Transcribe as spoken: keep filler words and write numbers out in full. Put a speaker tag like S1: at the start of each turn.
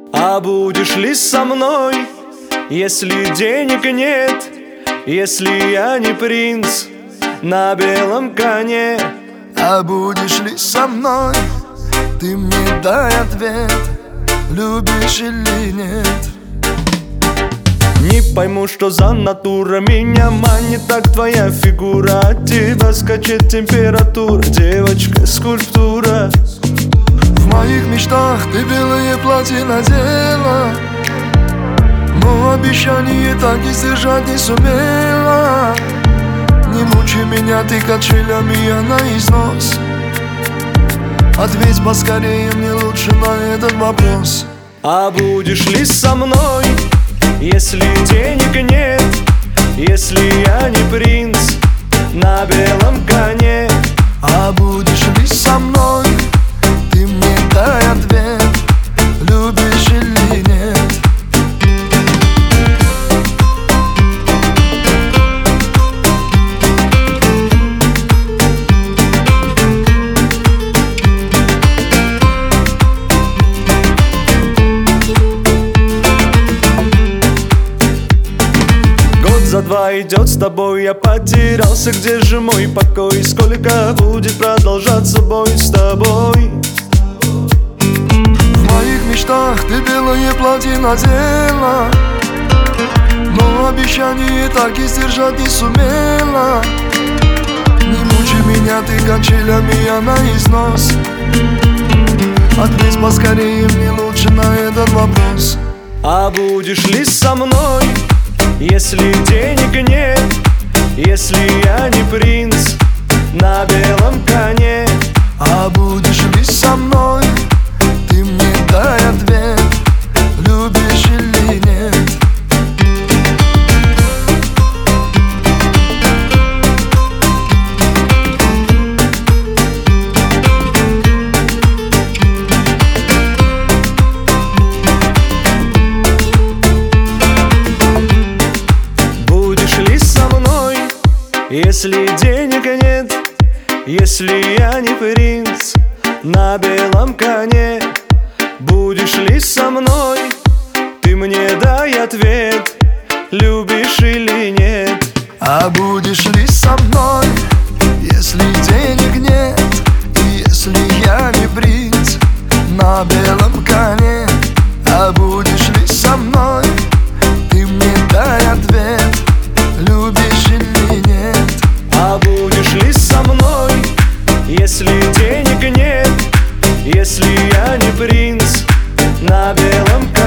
S1: А будешь ли со мной, если денег нет, если я не принц на белом коне?
S2: А будешь ли со мной, ты мне дай ответ, любишь или нет?
S1: Не пойму, что за натура меня манит так твоя фигура. От тебя скачет температура, девочка, скульптура.
S2: В моих мечтах ты белое платье надела, но обещание так и сдержать не сумела. Не мучай меня ты качелями, я на износ. Ответь поскорее мне лучше на этот вопрос.
S1: А будешь ли со мной, если денег нет, если я не принц на белом коне?
S2: А будешь ли со мной, ты мне дай ответ, любишь или нет?
S1: За два идет с тобой, я потерялся, где же мой покой? Сколько будет продолжаться бой с тобой?
S2: В моих мечтах ты белое платье надела, но обещание так и сдержать не сумела. Не мучай меня ты качелями, я на износ. Ответь поскорее мне лучше на этот вопрос.
S1: А будешь ли со мной, если денег нет, если я не принц на белом коне?
S2: А будешь ли со мной, ты мне дай ответ, любишь или нет?
S1: Если денег нет, если я не принц на белом коне? Будешь ли со мной, ты мне дай ответ, любишь или нет?
S2: А будешь ли со мной, если денег нет, и если я не принц на белом коне? А будешь ли со мной, ты мне дай ответ, любишь или нет?
S1: А будешь ли со мной, если денег нет, если я не принц на белом коне?